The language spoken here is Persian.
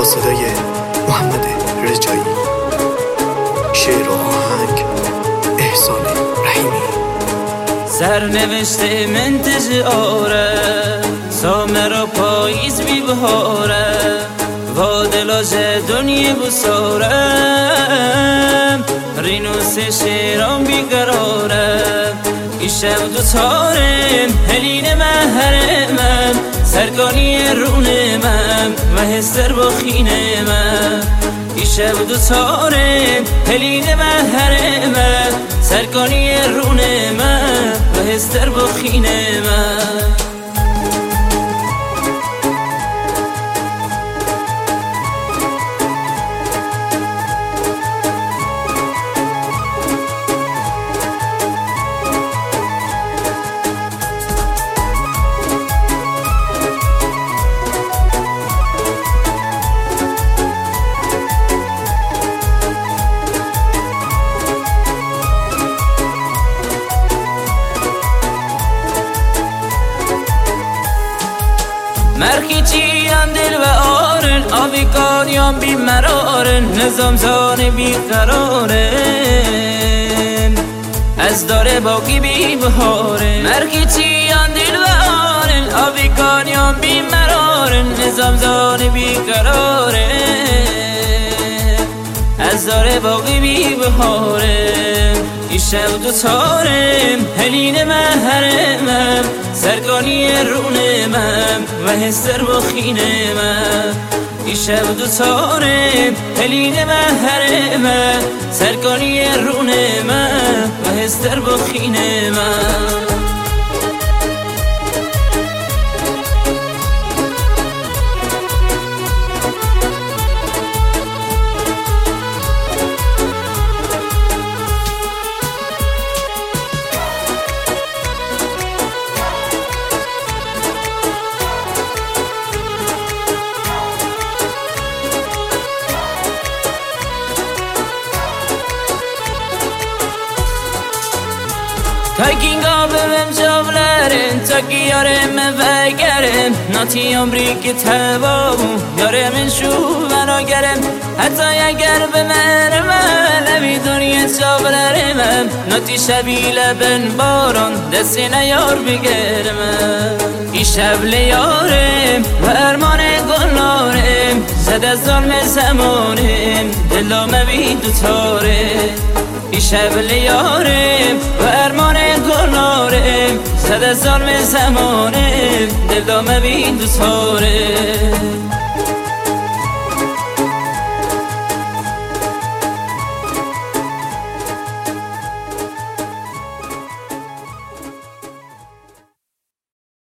با صدای محمد رجایی، شعر و آهنگ احسان رحیمی. سرنوشته منتج آره سامر پاییز بی بهاره و دلاج دنیا بسارم رینوس شیران بیقراره ایشم دو تارم هلین محرمم سرگانی رونمم و هستر با خینمم ایشم دو تارم هلین محرمم سرگانی رونمم و هستر با خینمم. مرکیچیان دل و آرن آبیکانیان بی مرارن نظام زان بی قرارن از داره باقی بی بهارن مرکیچیان دل و آرن آبیکانیان بی مرارن نظام زان بی قرارن از داره باقی بی بهارن ایشم دو تارم هلین محرمم سرگانی رونمم و هستر با خینمم ایشم دو تارم هلین محرمم سرگانی رونمم و هستر با خینمم. Takinga bevem javlerin takiyarem vegerem nati umri ki tevabum yaremin shu vanagerem hatta yager be mermel evi dünya javlerim nati shabile ben baron desine yar bigerem işevle yarem vermane gullarem zede zulme zamonim dilame bi tutare işevle yarem vermane گنارم زده ظلم زمانم دل دامه بی دوست هارم.